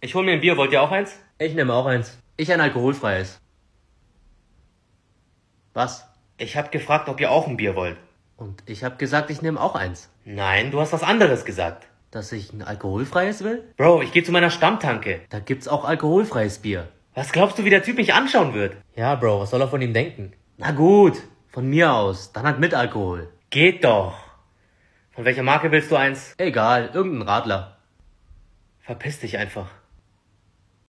Ich hol mir ein Bier, wollt ihr auch eins? Ich nehme auch eins. Ich ein alkoholfreies. Was? Ich hab gefragt, ob ihr auch ein Bier wollt. Und ich hab gesagt, ich nehme auch eins. Nein, du hast was anderes gesagt. Dass ich ein alkoholfreies will? Bro, ich gehe zu meiner Stammtanke. Da gibt's auch alkoholfreies Bier. Was glaubst du, wie der Typ mich anschauen wird? Ja, Bro, was soll er von ihm denken? Na gut, von mir aus. Dann halt mit Alkohol. Geht doch. Von welcher Marke willst du eins? Egal, irgendein Radler. Verpiss dich einfach.